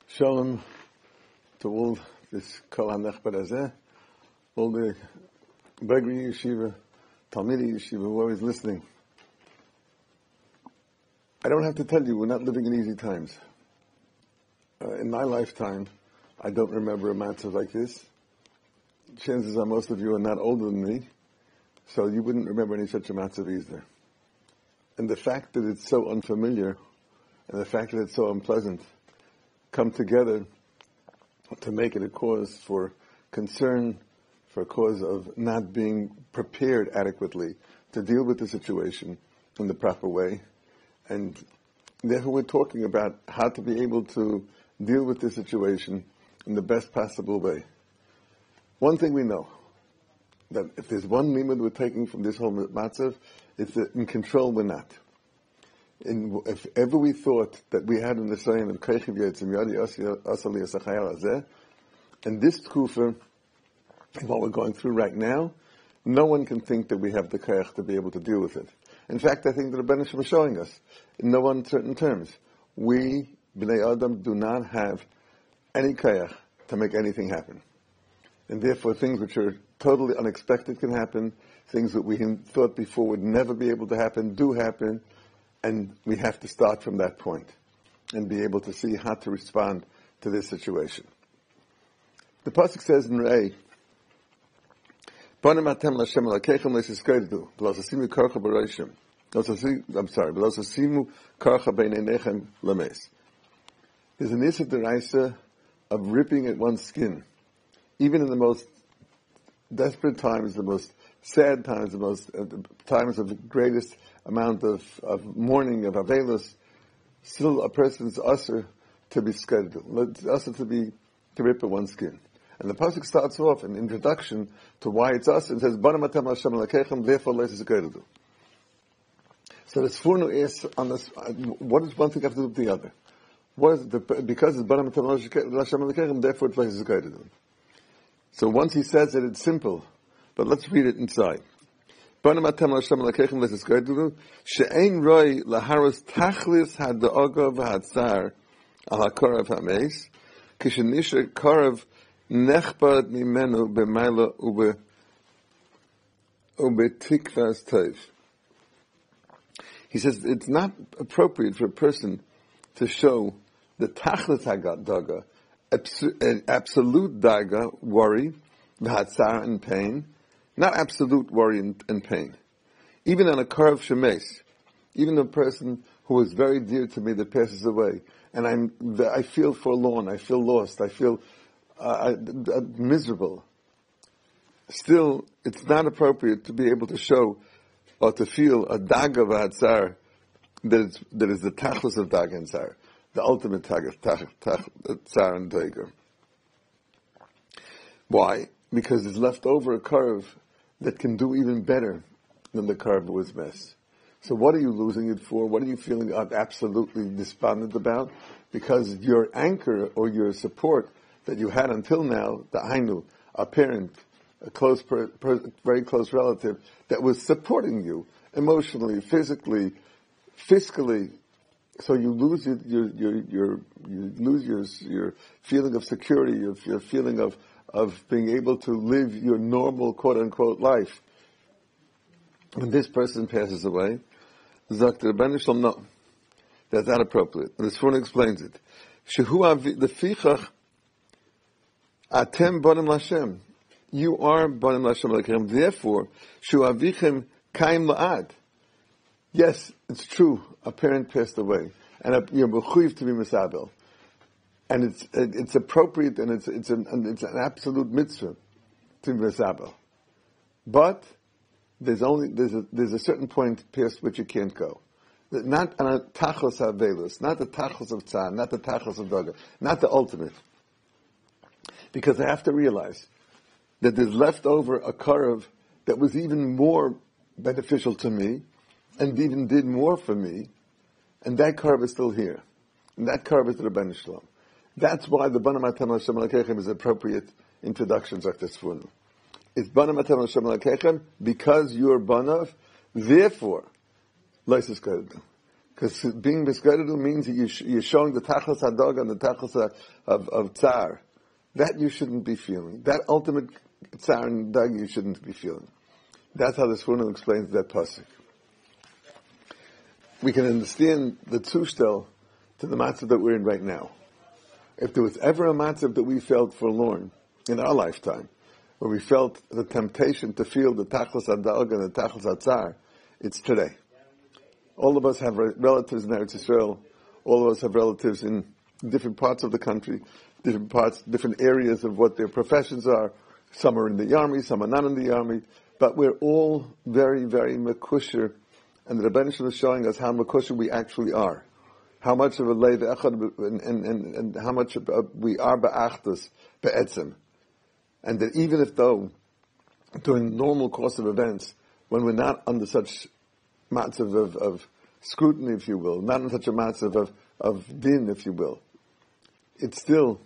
Shalom to all this Kol HaNechbad Hazeh, all the Begri Yeshiva, Talmidi Yeshiva, who are always listening. I don't have to tell you, we're not living in easy times. In my lifetime, I don't remember a matzah like this. Chances are most of you are not older than me, so you wouldn't remember any such a matzah either. And the fact that it's so unfamiliar, and the fact that it's so unpleasant, come together to make it a cause for concern, for a cause of not being prepared adequately to deal with the situation in the proper way. And therefore we're talking about how to be able to deal with the situation in the best possible way. One thing we know, that if there's one limud we're taking from this whole matzav, it's that in control we're not. If ever we thought that we had an Nisayon of Keichiv Yetzim Yadi Asali Asachayal Azeh, and this tkufa, what we're going through right now, no one can think that we have the Keich to be able to deal with it. In fact, I think that the Rebbeinu Shem is showing us, in no uncertain terms, we, Bnei Adam, do not have any Keich to make anything happen. And therefore, things which are totally unexpected can happen, things that we thought before would never be able to happen, do happen, and we have to start from that point and be able to see how to respond to this situation. The pasuk says in Re'eh, "Panim atem l'Hashem Elokeichem le'siskeirdu, v'lo tasimu karcha b'roshim." "V'lo tasimu karcha b'eineinechem lames." There's an issa deraisa of ripping at one's skin, even in the most desperate times, the most sad times, the most times of the greatest amount of mourning, of avelus, still a person's usher to be scheduled, usher to rip at one's skin. And the pasuk starts off an introduction to why it's us and says, "Banim atem Hashem Elokeichem, therefore leis scheduled." So the Sforno is on this. What does one thing have to do with the other? What is because it's Banim atem Hashem Elokeichem, therefore it's leis scheduled. So once he says it, it's simple. But let's read it inside. Banim atem Hashem Elokeichem leis scheduled, she'ein roi laharos tachlis hada'oga v'hatzar al hakorav hameis, kishenisha korav nechbad mimenu b'mayla ubetikvas tov. He says it's not appropriate for a person to show the tachlis hadaga, absolute daga, worry, v'hatzar, and pain, not absolute worry and pain. Even on a korav shemes, even a person who is very dear to me that passes away, and I feel forlorn, I feel lost, I feel miserable. Still, it's not appropriate to be able to show or to feel a daga v'hatzar that is the tachlis of daga and tzar, the ultimate tzar and daga. Why? Because it's left over a curve that can do even better than the curve that was missed. So what are you losing it for? What are you feeling absolutely despondent about? Because your anchor or your support that you had until now, the Ainu, a parent, a close, very close relative, that was supporting you emotionally, physically, fiscally, so you lose your feeling of security, your feeling of being able to live your normal quote-unquote life. When this person passes away, Zakt Rebbeinu Shalom, no, that's not appropriate. And the Sforno explains it. Shehu lefichach atem banim l'Hashem. You are banim l'Hashem Elokeichem. Therefore, shu avichem kaim la'ad. Yes, it's true. A parent passed away, and you're mechuyev to be misabel. And it's appropriate, and it's an absolute mitzvah to be misabel. But there's a certain point past which you can't go. Not on a tachos havelus, not the tachos of tzar, not the tachos of daga, not the ultimate. Because I have to realize that there's left over a karev that was even more beneficial to me, and even did more for me, and that karev is still here. And that karev is the Rebbeinu Shalom. That's why the Banim atem Hashem Elokeichem is appropriate introduction, Dr. Sforno. It's Banim atem Hashem Elokeichem because you're Banav, therefore, leis scheduled. Because being B'Sgeidu means that you're showing the Tachlis HaDog and the Tachlis of Tsar. That you shouldn't be feeling. That ultimate Tsar and Dag you shouldn't be feeling. That's how the Sforno explains that pasuk. We can understand the Zushtel to the matzav that we're in right now. If there was ever a matzav that we felt forlorn in our lifetime, where we felt the temptation to feel the Tachlis HaDag and the Tachlis HaTzar, it's today. All of us have relatives in Eretz Yisrael. All of us have relatives in different parts of the country, different areas of what their professions are. Some are in the army, some are not in the army. But we're all very, very mekusher, and the Rebbeinu Shalom is showing us how mekusher we actually are. How much of a leiv echad, and how much we are ba'achdus, be'etzem. And that even if though, during the normal course of events, when we're not under such matzav of scrutiny, if you will, not in such a matzav of din, if you will, it's still,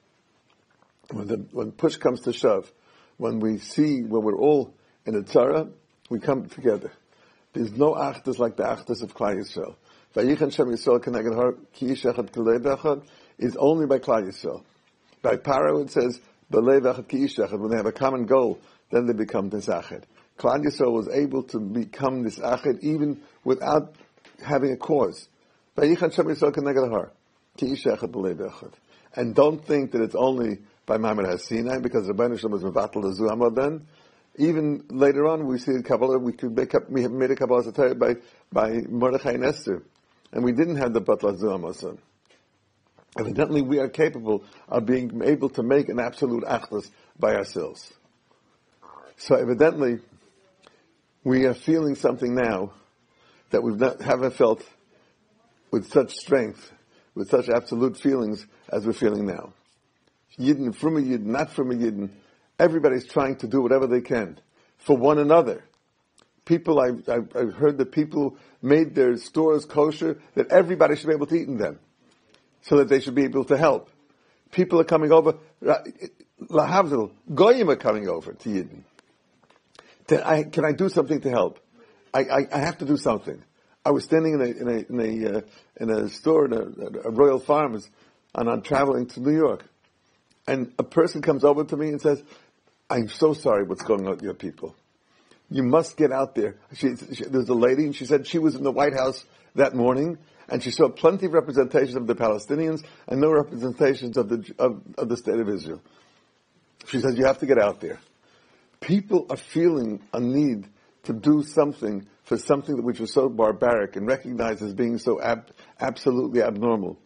when push comes to shove, when we're all in a tzara, we come together. There's no achdus like the achdus of Klal Yisrael. Vayichan Shem Yisrael Keneged Har Ki Ish Echad K'Leiv Echad is only by Klal Yisrael. By Paro it says B'Leiv Echad Ki Ish Echad. When they have a common goal, then they become Nisached. Klal Yisrael was able to become Nisached even without having a cause. Vayichan Shem Yisrael Keneged Har Ki Ish Echad B'Leiv Echad. And don't think that it's only by Ma'amad HaSinai, because the Rebbeinu Shalom was Mevatel Lezu Amod then. Even later on, we see in Kabbalah, we have made a Kabbalah Satayah by Mordechai and Esther. And we didn't have the Batla Zuhamasan. Evidently, we are capable of being able to make an absolute achdus by ourselves. So evidently, we are feeling something now that we haven't felt with such strength, with such absolute feelings as we're feeling now. Yidden, from a Yidden, not from a Yidden, everybody's trying to do whatever they can for one another. People, I've heard that people made their stores kosher, that everybody should be able to eat in them, so that they should be able to help. People are coming over, lahavdil, goyim are coming over to Yidden. Can I do something to help? I have to do something. I was standing in a store, in a Royal Farms, and I'm traveling to New York. And a person comes over to me and says, I'm so sorry what's going on with your people. You must get out there. There's a lady, and she said she was in the White House that morning, and she saw plenty of representations of the Palestinians and no representations of the State of Israel. She says, you have to get out there. People are feeling a need to do something for something which was so barbaric and recognized as being so absolutely abnormal.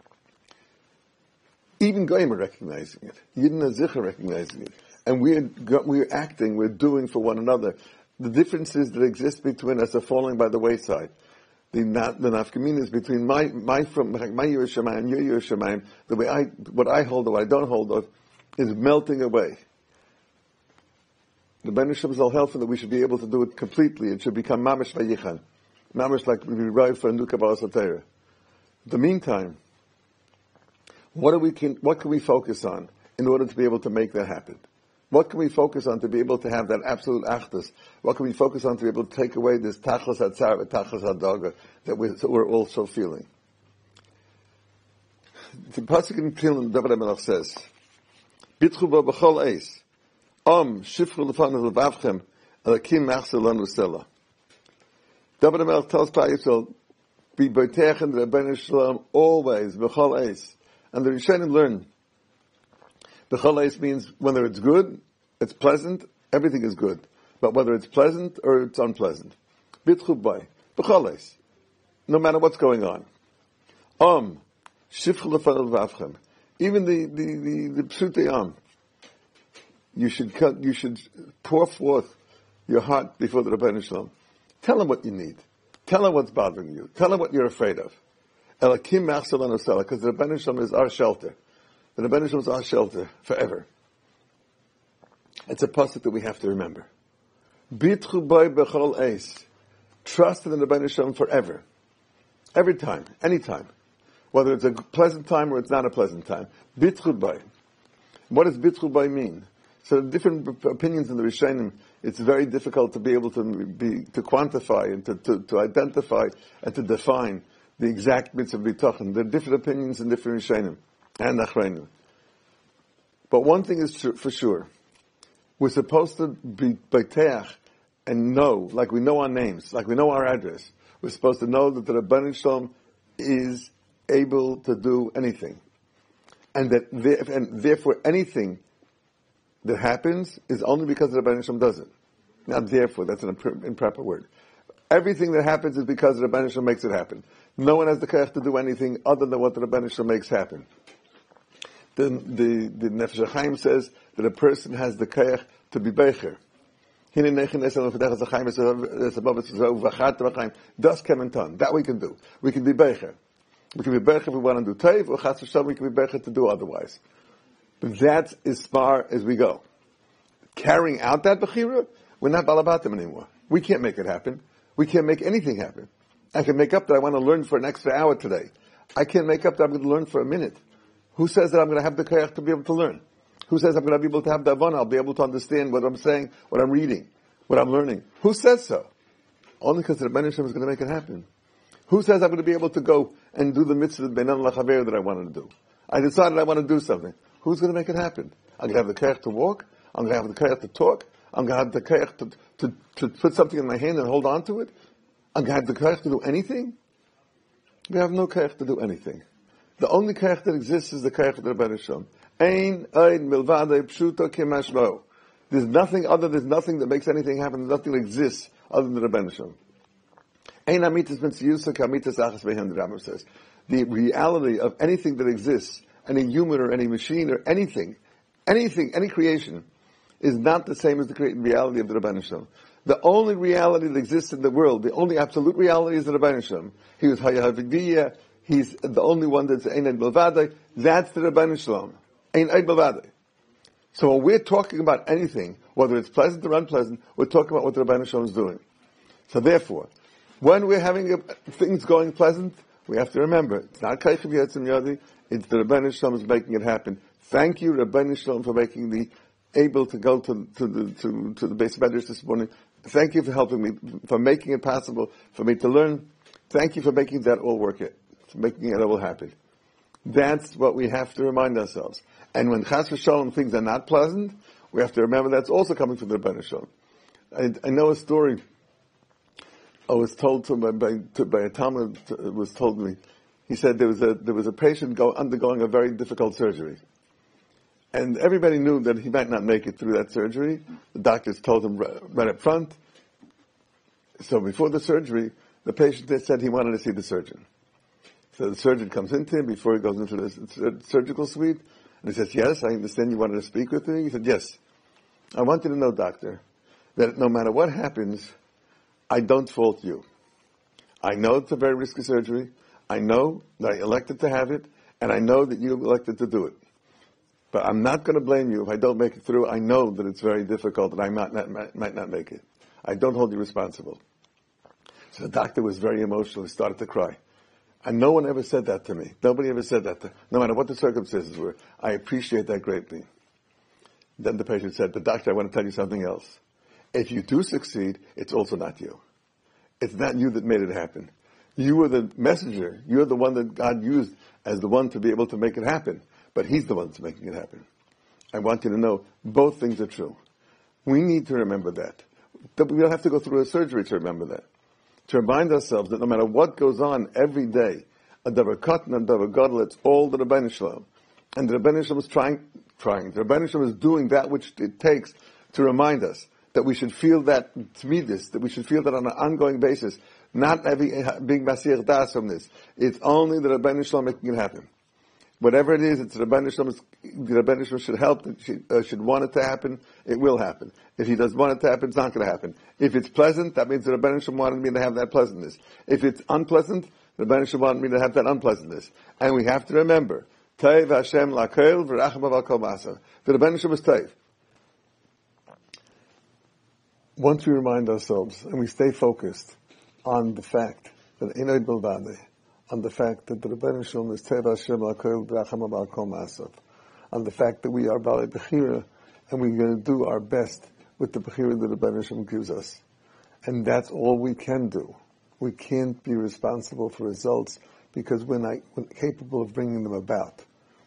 Even Goyim are recognizing it. Yidden Azich are recognizing it. And we're acting, we're doing for one another. The differences that exist between us are falling by the wayside. The nafkaminas between my Yerushalayim and your Yerushalayim, what I hold of, what I don't hold of, is melting away. The Ben Shem is all helpful that we should be able to do it completely. It should become mamish vayichan. Mamish like we write for a new Kabbalah Satayah. In the meantime, what can we focus on in order to be able to make that happen? What can we focus on to be able to have that absolute achdus? What can we focus on to be able to take away this tachlis hatzar, tachlis hadaga that we're also feeling? The pasuk in Tehillim, David HaMelech says, "Bitchu bo b'chol eis, shifru lefanu levavchem, elakim machzer lanu sela." David HaMelech tells Klal Yisrael, "Be boteach in the Rebbeinu Shalom always b'chol eis." And the Rishonim learn, b'chol eis means whether it's good, it's pleasant, everything is good. But whether it's pleasant or it's unpleasant. Bitchu bay, b'chol eis. No matter what's going on. Shifchu lefanu levavchem. Even the psutei you should pour forth your heart before the Rebbeinu Shalom. Tell him what you need. Tell him what's bothering you. Tell him what you're afraid of. Elakim machzer lanu sela, because the Rebbeinu Shalom is our shelter. The Rebbeinu Shalom is our shelter forever. It's a pasuk that we have to remember. Bitchu bay b'chol eis. Trust in the Rebbeinu Shalom forever. Every time, any time. Whether it's a pleasant time or it's not a pleasant time. Bitchu bay. What does bitchu bay mean? So different opinions in the Rishonim it's very difficult to be able to quantify and to identify and to define the exact mitzvah b'tachon. There are different opinions and different rishonim and achreinim. But one thing is for sure. We're supposed to be beteach and know, like we know our names, like we know our address. We're supposed to know that the Rebbeinu Shalom is able to do anything. And therefore anything that happens is only because the Rebbeinu Shalom does it. Not therefore, that's an improper word. Everything that happens is because the Rebbeinu Shalom makes it happen. No one has the koach to do anything other than what the Rebbeinu Shalom makes happen. The Nefesh HaChaim says that a person has the koach to be becher. Das kementan. That we can do. We can be becher. We can be becher if we want to do teiv, or chas v'shalom we can be becher to do otherwise. But that's as far as we go. Carrying out that bechira, we're not balabatim anymore. We can't make it happen. We can't make anything happen. I can make up that I want to learn for an extra hour today. I can't make up that I'm going to learn for a minute. Who says that I'm going to have the koach to be able to learn? Who says I'm going to be able to have the avana? I'll be able to understand what I'm saying, what I'm reading, what I'm learning. Who says so? Only because the Rebbeinu Shalom is going to make it happen. Who says I'm going to be able to go and do the mitzvah beinan lachaver that I wanted to do? I decided I want to do something. Who's going to make it happen? I'm going to have the koach to walk. I'm going to have the koach to talk. I'm going to have the koach to put something in my hand and hold on to it. I'm going to have the koach to do anything. We have no koach to do anything. The only koach that exists is the koach of the Rebbeinu Shalom. Ein milvadei pshuto kimashlo. There's nothing that makes anything happen. There's nothing that exists other than the Rebbeinu Shalom. Ein amitas b'tziyusa k'amitas achas behem, the Rambam says. The reality of anything that exists, any human or any machine or anything, any creation, is not the same as the reality of the Rebbeinu Shalom. The only reality that exists in the world, the only absolute reality is the Rebbeinu Shalom. He was Hayahavigdiya. He's the only one that's Ein Eid Milvadei. That's the Rebbeinu Shalom. Ein Eid Milvadei. So when we're talking about anything, whether it's pleasant or unpleasant, we're talking about what the Rebbeinu Shalom is doing. So therefore, when we're having things going pleasant, we have to remember, it's not Kaichav Yetzim Yadi, it's the Rebbeinu Shalom is making it happen. Thank you, Rebbeinu Shalom, for making me able to go to the base medrash this morning. Thank you for helping me, for making it possible for me to learn. Thank you for making that all work, for making it all happen. That's what we have to remind ourselves. And when chas v'shalom things are not pleasant, we have to remember that's also coming from the Rebbeinu Shalom. I know a story. I was told by a Talmud. It was told me. He said there was a patient undergoing a very difficult surgery, and everybody knew that he might not make it through that surgery. The doctors told him right up front. So before the surgery, the patient said he wanted to see the surgeon. So the surgeon comes into him before he goes into the surgical suite, and he says, "Yes, I understand you wanted to speak with me." He said, "Yes, I want you to know, doctor, that no matter what happens, I don't fault you. I know it's a very risky surgery. I know that I elected to have it, and I know that you elected to do it. But I'm not going to blame you if I don't make it through. I know that it's very difficult and I might not make it. I don't hold you responsible." So the doctor was very emotional. He started to cry. And no one ever said that to me. Nobody ever said that. No matter what the circumstances were. I appreciate that greatly. Then the patient said, "But doctor, I want to tell you something else. If you do succeed, it's also not you. It's not you that made it happen. You were the messenger. You're the one that God used as the one to be able to make it happen. But He's the one that's making it happen. I want you to know both things are true." We need to remember that. We don't have to go through a surgery to remember that. To remind ourselves that no matter what goes on every day, a davar katan and davar gadol, it's all the Rebbeinu Shalom. And the Rebbeinu Shalom is trying. The Rebbeinu Shalom is doing that which it takes to remind us that we should feel that tzmidus, that we should feel that on an ongoing basis, not being masir das from this. It's only the Rebbeinu Shalom making it happen. Whatever it is, it's the Rebbeinu Shalom. The Rebbeinu Shalom should help. Should want it to happen. It will happen. If He doesn't want it to happen, it's not going to happen. If it's pleasant, that means the Rebbeinu Shalom wanted me to have that pleasantness. If it's unpleasant, the Rebbeinu Shalom wanted me to have that unpleasantness. And we have to remember, Teiv Hashem lakel v'rachamav al kol ma'asav. The Rebbeinu Shalom is Teiv. Once we remind ourselves and we stay focused on the fact that Ein Eid Milvadei, on the fact that the Rebbeinu Shalom is Teiv Hashem lakel v'rachamav al kol ma'asav, on the fact that we are Balei Bechira and we're going to do our best with the Bechira that the Rebbeinu Shem gives us. And that's all we can do. We can't be responsible for results because we're not capable of bringing them about.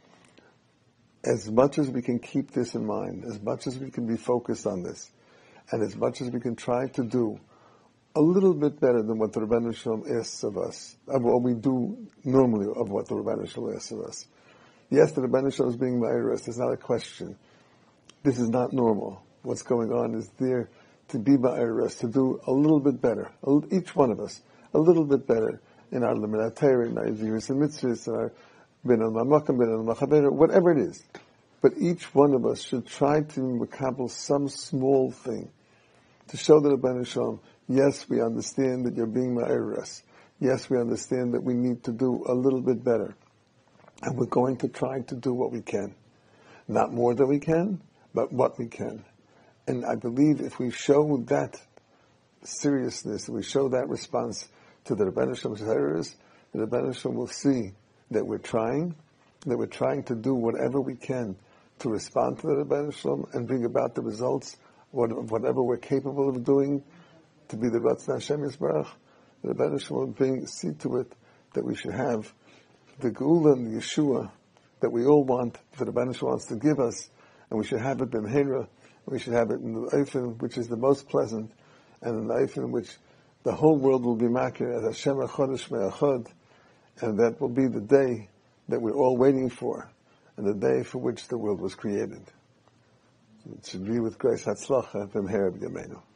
As much as we can keep this in mind, as much as we can be focused on this, and as much as we can try to do a little bit better than what the Rebbeinu Shalom asks of us, of what we do normally of what the Rebbeinu Shalom asks of us. Yes, the Rebbeinu Shalom is being Ma'irus. There's not a question. This is not normal. What's going on is there to be Ma'irus, to do a little bit better. Each one of us, a little bit better in our Limit Torah, in our Yidus and Mitzvahs, in our Ben al Mamakam, Ben al Machaber, whatever it is. But each one of us should try to accomplish some small thing to show the Rebbeinu Shalom, yes, we understand that you're being Ma'irus. Yes, we understand that we need to do a little bit better. And we're going to try to do what we can. Not more than we can, but what we can. And I believe if we show that seriousness, if we show that response to the Rebbeinu Shalom's Ma'irus, the Rebbeinu Shalom will see that we're trying to do whatever we can to respond to the Rebbeinu Shalom and bring about the results, whatever we're capable of doing, to be the Ratzon Hashem Yisbarach. The Rebbeinu Shalom will see to it that we should have the Geula and the Yeshua that we all want, that the Rebbeinu Shalom wants to give us, and we should have it b'mheira, we should have it in the Eifen, which is the most pleasant, and in the Eifen, which the whole world will be makir as Hashem Echad Me'achad, and that will be the day that we're all waiting for, and the day for which the world was created. It should be with grace Hatzlacha b'mheira b'yameinu.